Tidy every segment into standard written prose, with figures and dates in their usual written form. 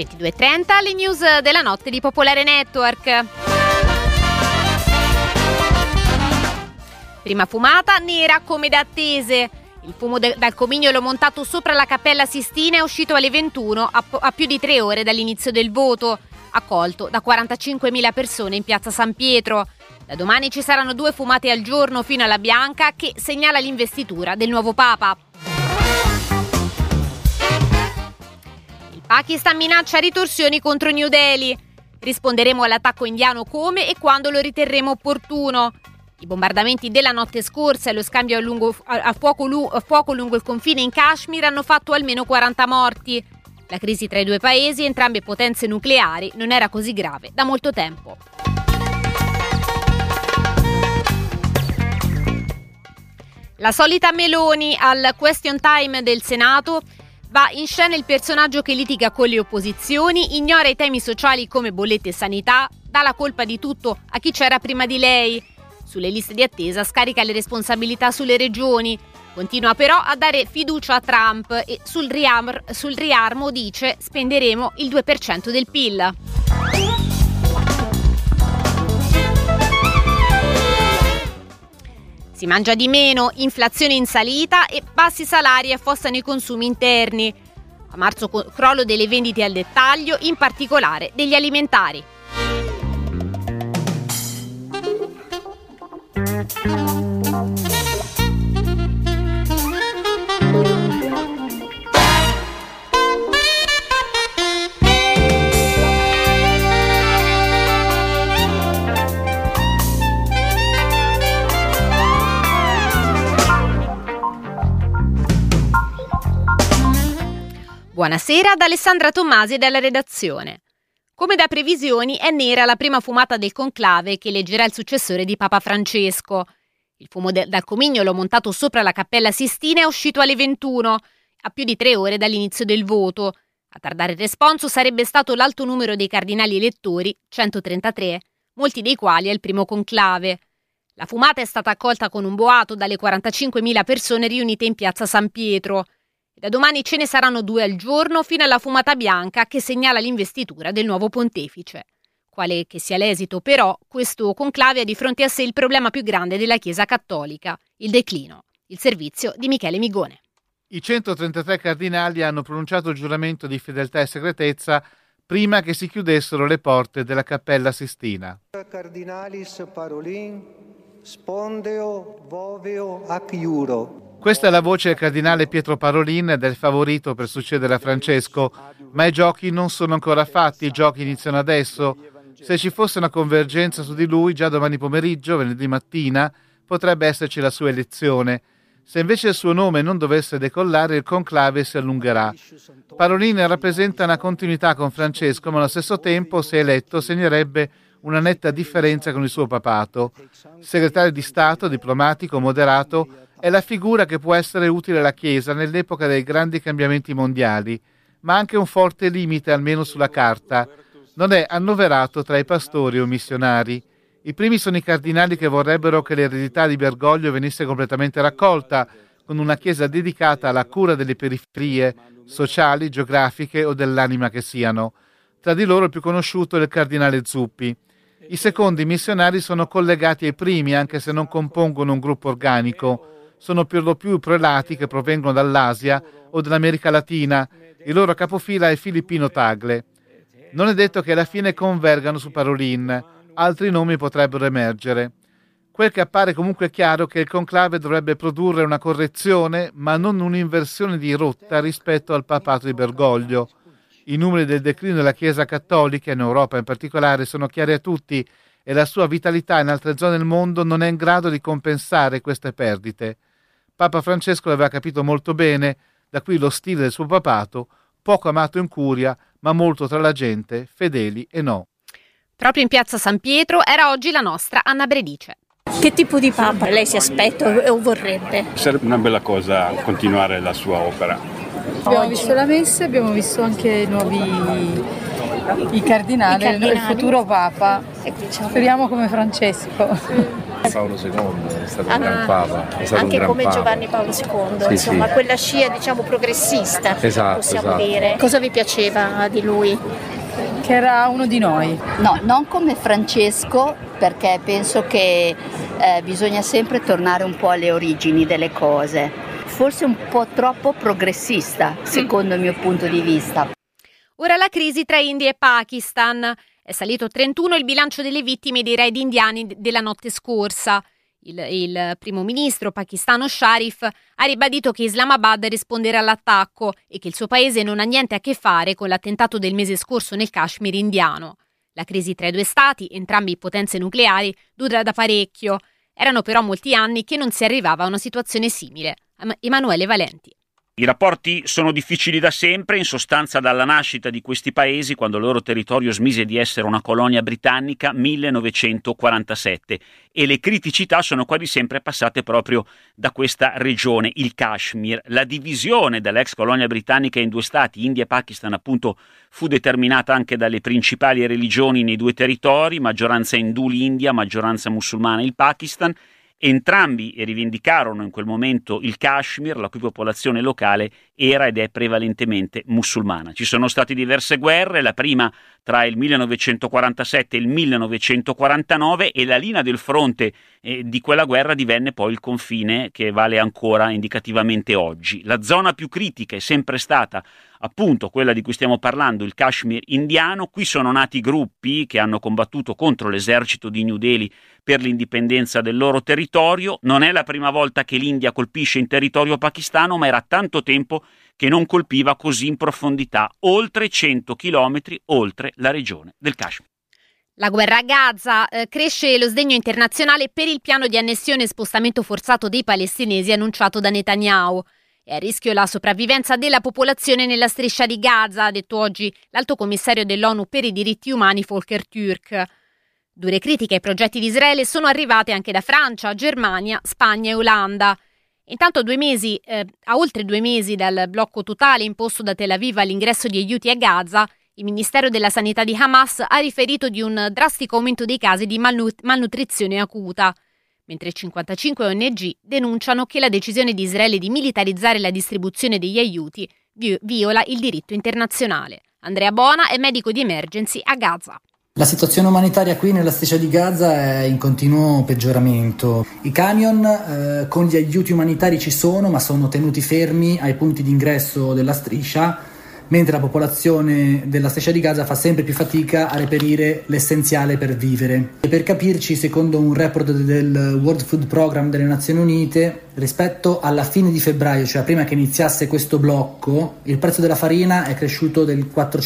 22:30, le news della notte di Popolare Network. Prima fumata nera come da attese. Il fumo dal comignolo montato sopra la Cappella Sistina è uscito alle 21 a più di 3 ore dall'inizio del voto, accolto da 45.000 persone in piazza San Pietro. Da domani ci saranno 2 fumate al giorno fino alla bianca, che segnala l'investitura del nuovo Papa. Il Pakistan minaccia ritorsioni contro New Delhi. Risponderemo all'attacco indiano come e quando lo riterremo opportuno. I bombardamenti della notte scorsa e lo scambio a fuoco lungo il confine in Kashmir hanno fatto almeno 40 morti. La crisi tra i due paesi, entrambe potenze nucleari, non era così grave da molto tempo. La solita Meloni al question time del Senato. Va in scena il personaggio che litiga con le opposizioni, ignora i temi sociali come bollette e sanità, dà la colpa di tutto a chi c'era prima di lei. Sulle liste di attesa scarica le responsabilità sulle regioni. Continua però a dare fiducia a Trump e sul riarmo dice: spenderemo il 2% del PIL. Si mangia di meno, inflazione in salita e bassi salari affossano i consumi interni. A marzo crollo delle vendite al dettaglio, in particolare degli alimentari. Buonasera da Alessandra Tommasi e dalla redazione. Come da previsioni è nera la prima fumata del conclave che eleggerà il successore di Papa Francesco. Il fumo dal comignolo montato sopra la Cappella Sistina è uscito alle 21, a più di 3 ore dall'inizio del voto. A tardare il responso sarebbe stato l'alto numero dei cardinali elettori, 133, molti dei quali al primo conclave. La fumata è stata accolta con un boato dalle 45.000 persone riunite in piazza San Pietro. Da domani ce ne saranno 2 al giorno fino alla fumata bianca che segnala l'investitura del nuovo pontefice. Quale che sia l'esito, però, questo conclave ha di fronte a sé il problema più grande della Chiesa cattolica, il declino. Il servizio di Michele Migone. I 133 cardinali hanno pronunciato il giuramento di fedeltà e segretezza prima che si chiudessero le porte della Cappella Sistina. Cardinalis Parolin, spondeo voveo ac iuro. Questa è la voce del cardinale Pietro Parolin, del favorito per succedere a Francesco, ma i giochi non sono ancora fatti, i giochi iniziano adesso. Se ci fosse una convergenza su di lui, già domani pomeriggio, venerdì mattina, potrebbe esserci la sua elezione. Se invece il suo nome non dovesse decollare, il conclave si allungherà. Parolin rappresenta una continuità con Francesco, ma allo stesso tempo, se eletto, segnerebbe una netta differenza con il suo papato. Segretario di Stato, diplomatico, moderato, è la figura che può essere utile alla Chiesa nell'epoca dei grandi cambiamenti mondiali, ma anche un forte limite, almeno sulla carta. Non è annoverato tra i pastori o missionari. I primi sono i cardinali che vorrebbero che l'eredità di Bergoglio venisse completamente raccolta, con una Chiesa dedicata alla cura delle periferie sociali, geografiche o dell'anima che siano. Tra di loro il più conosciuto è il cardinale Zuppi. I secondi missionari sono collegati ai primi, anche se non compongono un gruppo organico. Sono per lo più prelati che provengono dall'Asia o dall'America Latina. Il loro capofila è Filippino Tagle. Non è detto che alla fine convergano su Parolin. Altri nomi potrebbero emergere. Quel che appare comunque chiaro è che il conclave dovrebbe produrre una correzione, ma non un'inversione di rotta rispetto al papato di Bergoglio. I numeri del declino della Chiesa cattolica, in Europa in particolare, sono chiari a tutti e la sua vitalità in altre zone del mondo non è in grado di compensare queste perdite. Papa Francesco l'aveva capito molto bene, da qui lo stile del suo papato, poco amato in curia, ma molto tra la gente, fedeli e no. Proprio in piazza San Pietro era oggi la nostra Anna Bredice. Che tipo di Papa lei si aspetta o vorrebbe? Sarebbe una bella cosa continuare la sua opera. Abbiamo visto la messa, abbiamo visto anche i cardinali, il futuro Papa. Speriamo come Francesco. Paolo II è stato un gran papa, è stato anche un gran come papa. Giovanni Paolo II, Sì, insomma, sì. quella scia diciamo progressista, possiamo Esatto. dire. Cosa vi piaceva di lui? Che era uno di noi. No, non come Francesco, perché penso che bisogna sempre tornare un po' alle origini delle cose. Forse un po' troppo progressista, secondo il mio punto di vista. Ora la crisi tra India e Pakistan. È salito a 31 il bilancio delle vittime dei raid indiani della notte scorsa. Il primo ministro pakistano Sharif ha ribadito che Islamabad risponderà all'attacco e che il suo paese non ha niente a che fare con l'attentato del mese scorso nel Kashmir indiano. La crisi tra i due stati, entrambi potenze nucleari, dura da parecchio. Erano però molti anni che non si arrivava a una situazione simile. Emanuele Valenti. I rapporti sono difficili da sempre, in sostanza dalla nascita di questi paesi, quando il loro territorio smise di essere una colonia britannica, 1947, e le criticità sono quasi sempre passate proprio da questa regione, il Kashmir. La divisione dell'ex colonia britannica in due stati, India e Pakistan, appunto, fu determinata anche dalle principali religioni nei due territori, maggioranza indù l'India, maggioranza musulmana il Pakistan. Entrambi rivendicarono in quel momento il Kashmir, la cui popolazione locale era ed è prevalentemente musulmana. Ci sono state diverse guerre, la prima tra il 1947 e il 1949, e la linea del fronte di quella guerra divenne poi il confine che vale ancora indicativamente oggi. La zona più critica è sempre stata appunto quella di cui stiamo parlando, il Kashmir indiano. Qui sono nati gruppi che hanno combattuto contro l'esercito di New Delhi per l'indipendenza del loro territorio. Non è la prima volta che l'India colpisce in territorio pakistano, ma era tanto tempo che non colpiva così in profondità, oltre 100 chilometri oltre la regione del Kashmir. La guerra a Gaza, cresce lo sdegno internazionale per il piano di annessione e spostamento forzato dei palestinesi annunciato da Netanyahu. È a rischio la sopravvivenza della popolazione nella striscia di Gaza, ha detto oggi l'alto commissario dell'ONU per i diritti umani Volker Türk. Dure critiche ai progetti di Israele sono arrivate anche da Francia, Germania, Spagna e Olanda. Intanto a oltre 2 mesi dal blocco totale imposto da Tel Aviv all'ingresso di aiuti a Gaza, il Ministero della Sanità di Hamas ha riferito di un drastico aumento dei casi di malnutrizione acuta, mentre 55 ONG denunciano che la decisione di Israele di militarizzare la distribuzione degli aiuti viola il diritto internazionale. Andrea Bona è medico di emergency a Gaza. La situazione umanitaria qui nella striscia di Gaza è in continuo peggioramento. I camion con gli aiuti umanitari ci sono, ma sono tenuti fermi ai punti di ingresso della striscia, mentre la popolazione della striscia di Gaza fa sempre più fatica a reperire l'essenziale per vivere. E per capirci, secondo un report del World Food Programme delle Nazioni Unite, rispetto alla fine di febbraio, cioè prima che iniziasse questo blocco, il prezzo della farina è cresciuto del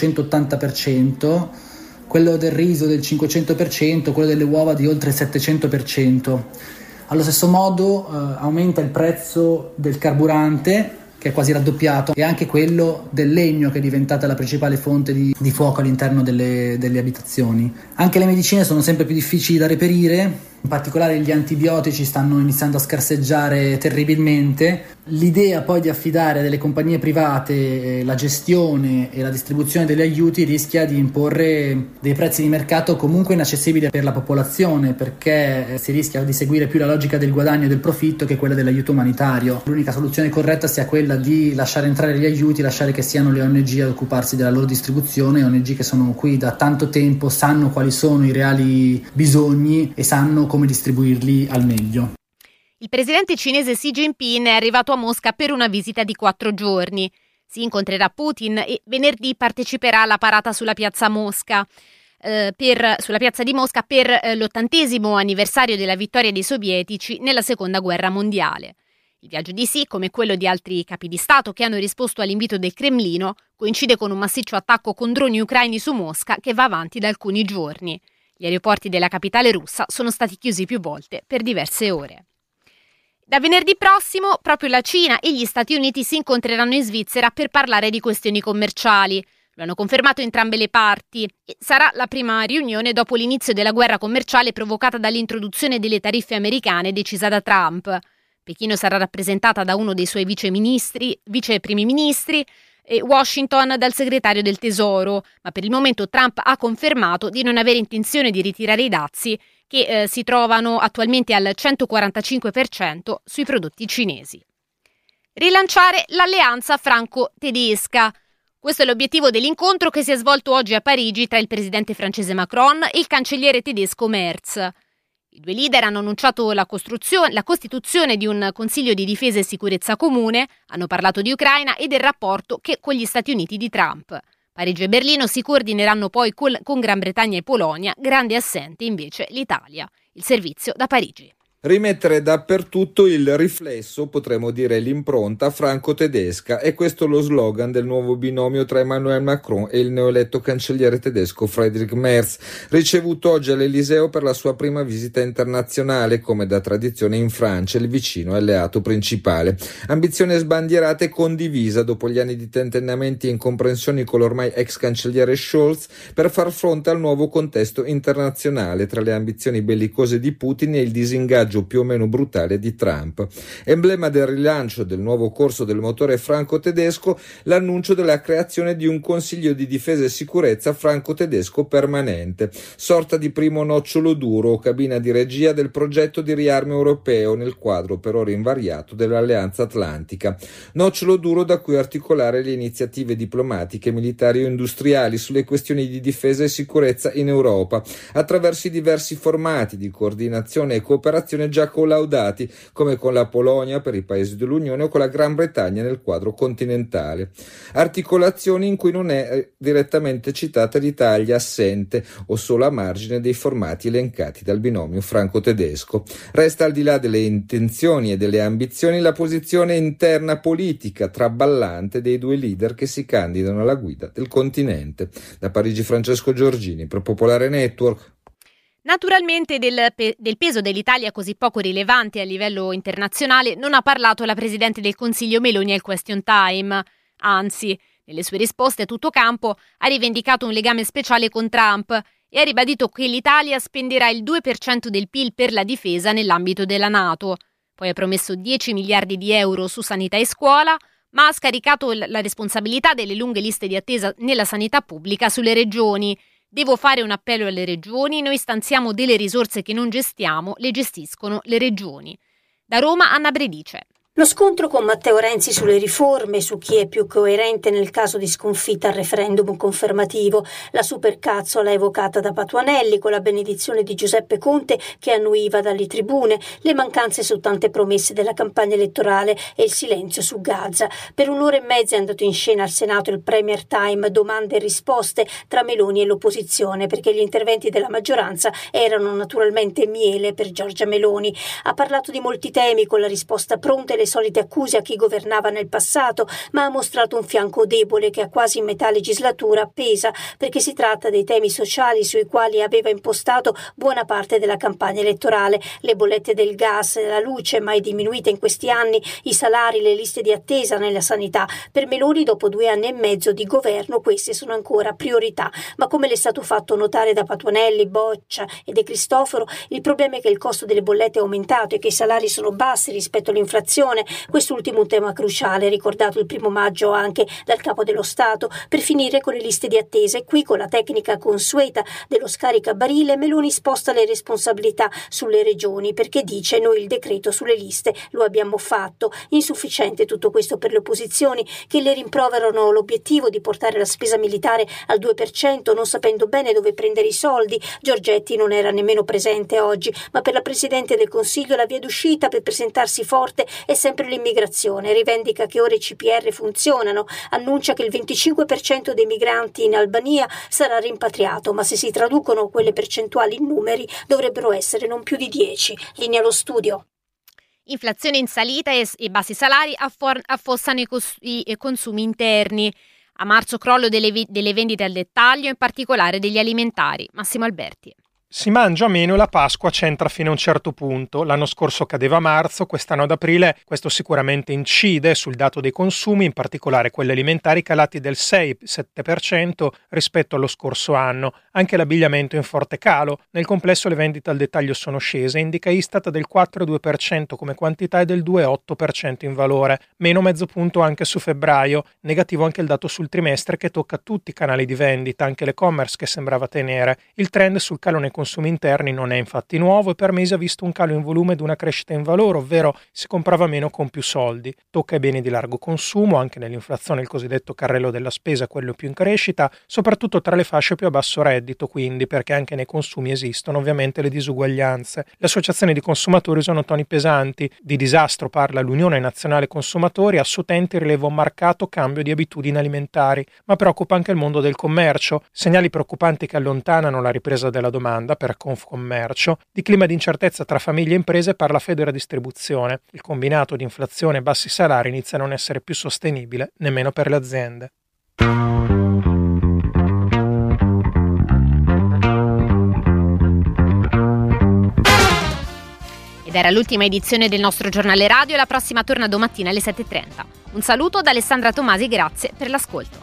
480%, quello del riso del 500%, quello delle uova di oltre il 700%. Allo stesso modo aumenta il prezzo del carburante, che è quasi raddoppiato, e anche quello del legno, che è diventata la principale fonte di fuoco all'interno delle abitazioni. Anche le medicine sono sempre più difficili da reperire, in particolare gli antibiotici stanno iniziando a scarseggiare terribilmente. L'idea poi di affidare a delle compagnie private la gestione e la distribuzione degli aiuti rischia di imporre dei prezzi di mercato comunque inaccessibili per la popolazione, perché si rischia di seguire più la logica del guadagno e del profitto che quella dell'aiuto umanitario. L'unica soluzione corretta sia quella di lasciare entrare gli aiuti, lasciare che siano le ONG ad occuparsi della loro distribuzione, ONG che sono qui da tanto tempo, sanno quali sono i reali bisogni e sanno come distribuirli al meglio. Il presidente cinese Xi Jinping è arrivato a Mosca per una visita di 4 giorni. Si incontrerà Putin e venerdì parteciperà alla parata sulla piazza Mosca. Sulla piazza di Mosca per l'80° anniversario della vittoria dei sovietici nella seconda guerra mondiale. Il viaggio di Xi, come quello di altri capi di Stato che hanno risposto all'invito del Cremlino, coincide con un massiccio attacco con droni ucraini su Mosca che va avanti da alcuni giorni. Gli aeroporti della capitale russa sono stati chiusi più volte per diverse ore. Da venerdì prossimo, proprio la Cina e gli Stati Uniti si incontreranno in Svizzera per parlare di questioni commerciali. Lo hanno confermato entrambe le parti. Sarà la prima riunione dopo l'inizio della guerra commerciale provocata dall'introduzione delle tariffe americane decisa da Trump. Pechino sarà rappresentata da uno dei suoi vice primi ministri e Washington dal segretario del Tesoro, ma per il momento Trump ha confermato di non avere intenzione di ritirare i dazi che si trovano attualmente al 145% sui prodotti cinesi. Rilanciare l'alleanza franco-tedesca. Questo è l'obiettivo dell'incontro che si è svolto oggi a Parigi tra il presidente francese Macron e il cancelliere tedesco Merz. I due leader hanno annunciato la costituzione di un Consiglio di difesa e sicurezza comune, hanno parlato di Ucraina e del rapporto con gli Stati Uniti di Trump. Parigi e Berlino si coordineranno poi con Gran Bretagna e Polonia, grande assente invece l'Italia. Il servizio da Parigi. Rimettere dappertutto il riflesso, potremmo dire l'impronta franco-tedesca, è questo lo slogan del nuovo binomio tra Emmanuel Macron e il neoeletto cancelliere tedesco Friedrich Merz, ricevuto oggi all'Eliseo per la sua prima visita internazionale, come da tradizione in Francia, il vicino alleato principale. Ambizione sbandierata e condivisa dopo gli anni di tentennamenti e incomprensioni con l'ormai ex cancelliere Scholz per far fronte al nuovo contesto internazionale tra le ambizioni bellicose di Putin e il disingaggio più o meno brutale di Trump. Emblema del rilancio del nuovo corso del motore franco-tedesco, l'annuncio della creazione di un Consiglio di difesa e sicurezza franco-tedesco permanente, sorta di primo nocciolo duro o cabina di regia del progetto di riarme europeo nel quadro per ora invariato dell'Alleanza Atlantica. Nocciolo duro da cui articolare le iniziative diplomatiche, militari o industriali sulle questioni di difesa e sicurezza in Europa, attraverso i diversi formati di coordinazione e cooperazione già collaudati, come con la Polonia per i paesi dell'Unione o con la Gran Bretagna nel quadro continentale. Articolazioni in cui non è direttamente citata l'Italia, assente o solo a margine dei formati elencati dal binomio franco-tedesco. Resta al di là delle intenzioni e delle ambizioni la posizione interna politica traballante dei due leader che si candidano alla guida del continente. Da Parigi Francesco Giorgini per Popolare Network. Naturalmente del peso dell'Italia così poco rilevante a livello internazionale non ha parlato la Presidente del Consiglio Meloni al Question Time. Anzi, nelle sue risposte a tutto campo ha rivendicato un legame speciale con Trump e ha ribadito che l'Italia spenderà il 2% del PIL per la difesa nell'ambito della NATO. Poi ha promesso 10 miliardi di euro su sanità e scuola, ma ha scaricato la responsabilità delle lunghe liste di attesa nella sanità pubblica sulle regioni. Devo fare un appello alle regioni, noi stanziamo delle risorse che non gestiamo, le gestiscono le regioni. Da Roma Anna Bredice. Lo scontro con Matteo Renzi sulle riforme, su chi è più coerente nel caso di sconfitta al referendum confermativo, la supercazzola evocata da Patuanelli con la benedizione di Giuseppe Conte che annuiva dalle tribune, le mancanze su tante promesse della campagna elettorale e il silenzio su Gaza. Per un'ora e mezza è andato in scena al Senato il Premier Time, domande e risposte tra Meloni e l'opposizione, perché gli interventi della maggioranza erano naturalmente miele per Giorgia Meloni. Ha parlato di molti temi con la risposta pronta e le solite accuse a chi governava nel passato, ma ha mostrato un fianco debole che a quasi metà legislatura pesa, perché si tratta dei temi sociali sui quali aveva impostato buona parte della campagna elettorale: le bollette del gas, la luce mai diminuita in questi anni, i salari, le liste di attesa nella sanità. Per Meloni, dopo 2 anni e mezzo di governo, queste sono ancora priorità, ma come le è stato fatto notare da Patuanelli, Boccia e De Cristofaro, il problema è che il costo delle bollette è aumentato e che i salari sono bassi rispetto all'inflazione. Quest'ultimo un tema cruciale, ricordato il 1 maggio anche dal Capo dello Stato. Per finire con le liste di attesa, e qui con la tecnica consueta dello scaricabarile Meloni sposta le responsabilità sulle regioni, perché dice: noi il decreto sulle liste lo abbiamo fatto. Insufficiente tutto questo per le opposizioni, che le rimproverano l'obiettivo di portare la spesa militare al 2%, non sapendo bene dove prendere i soldi. Giorgetti non era nemmeno presente oggi, ma per la Presidente del Consiglio la via d'uscita per presentarsi forte è sempre l'immigrazione. Rivendica che ora i CPR funzionano, annuncia che il 25% dei migranti in Albania sarà rimpatriato, ma se si traducono quelle percentuali in numeri dovrebbero essere non più di 10. Linea allo studio. Inflazione in salita e bassi salari affossano i consumi interni. A marzo crollo delle vendite al dettaglio, in particolare degli alimentari. Massimo Alberti. Si mangia meno e la Pasqua c'entra fino a un certo punto. L'anno scorso cadeva a marzo, quest'anno ad aprile. Questo sicuramente incide sul dato dei consumi, in particolare quelli alimentari calati del 6-7% rispetto allo scorso anno. Anche l'abbigliamento in forte calo. Nel complesso le vendite al dettaglio sono scese, indica Istat del 4,2% come quantità e del 2,8% in valore. Meno mezzo punto anche su febbraio. Negativo anche il dato sul trimestre che tocca tutti i canali di vendita, anche l'e-commerce che sembrava tenere. Il trend sul calo nei consumi consumi interni non è infatti nuovo e per mesi ha visto un calo in volume ed una crescita in valore, ovvero si comprava meno con più soldi. Tocca ai beni di largo consumo, anche nell'inflazione il cosiddetto carrello della spesa, quello più in crescita, soprattutto tra le fasce più a basso reddito, quindi perché anche nei consumi esistono ovviamente le disuguaglianze. Le associazioni di consumatori usano toni pesanti, di disastro parla l'Unione Nazionale Consumatori, a suo tempo rileva un marcato cambio di abitudini alimentari, ma preoccupa anche il mondo del commercio, segnali preoccupanti che allontanano la ripresa della domanda per Confcommercio, di clima di incertezza tra famiglie e imprese parla Federadistribuzione. Il combinato di inflazione e bassi salari inizia a non essere più sostenibile nemmeno per le aziende. Ed era l'ultima edizione del nostro giornale radio, la prossima torna domattina alle 7:30. Un saluto da Alessandra Tomasi, grazie per l'ascolto.